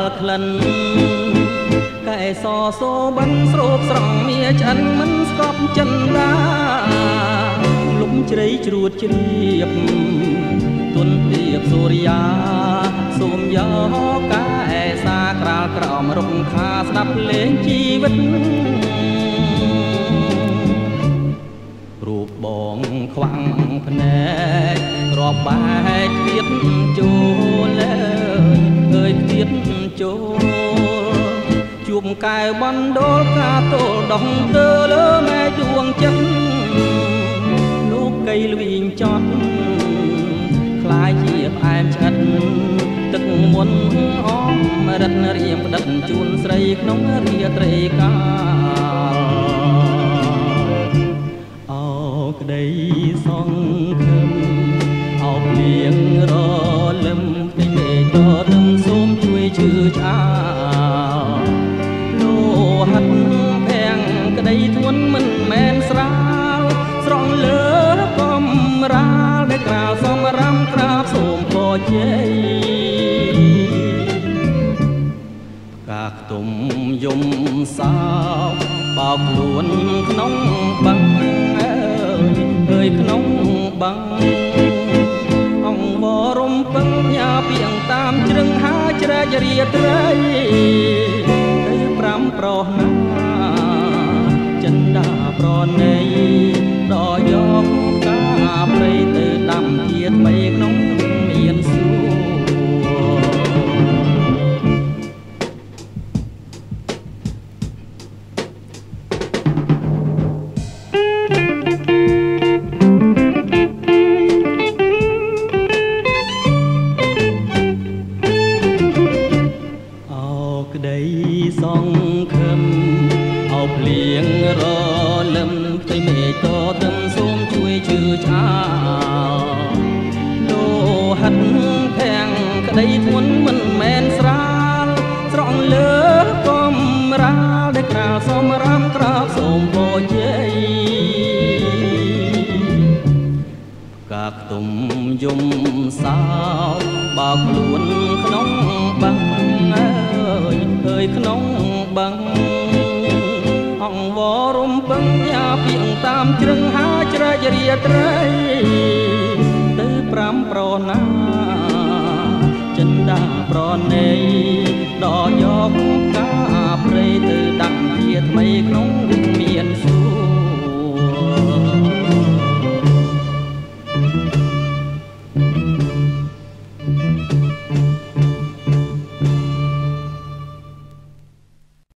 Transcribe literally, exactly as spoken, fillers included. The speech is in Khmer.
ក្លិនកែសសូបិនស្រូបស្រង់មាឆ្អិនមិនស្កប់ចិនដាលំជ្រៃជ្រួតជ្រាបទុនទៀបសូរិយាសូមយកកែសាក្រាលក្រោមរុក្ខាស្ដាប់លេងជីវិតរូបបងខ្វាំងភ្នែករាប់បែកគៀតចូលអើយគៀតចូលជួបកែបណ្ដោលកាទល់ដងទើលើម៉ែដួងចិត្តលោកកៃលវិញចត់ខ្លាយជាផ្អែមឆ្អិតទឹកមុនអមរិតរៀងផ្ដិតជូនស្រីក្នុងរាត្រីកាលអោក្តីសង្ឃឹមអោភ្លៀងរលឹមពេញមេឃរឹមសូមជួយជឿឆ្អាលលោហិតភាំងក្តីធ្ងន់មិនមែនស្រាលស្រង់លើកំរាលដែលក្រាលសំរាំក្រាបសូមពរជ័យផ្កាខ្ទុំយំសោកបោកខ្លួនក្នុងបឹងអើយអើយក្នុងបឹងអង្គវរំពឹងញ៉ាពីងតាមជ្រឹងហាជ្រែករាត្រីទៅប្រាំប្រោះណាចិនដាប្រណីដល់យកកាព្រៃទៅដាំជាថ្មីក្នុងមានសួរក្តីសង្ឃឹមអោភ្លៀងរលឹមផ្ទៃមេឃតទឹមសូមជួយជឿឆ្អាលលោហិតភាំងក្តីធ្ងន់មិនមែនស្រាលស្រង់លើកំរាលដែលក្រាលសមរាមក្រាបសូមពរជ័យផ្កាខ្ទុំយំសោកបោកខ្លួនក្នុងបឹងអើយក្នុងបឹងអង្គវរំពឹងញ៉ាពីងតាមជ្រឹងហាជ្រែករាត្រីទៅប្រាំប្រណាចិនដាប្រណីដល់យកកាព្រៃទៅដាក់ជាថ្មីក្នុង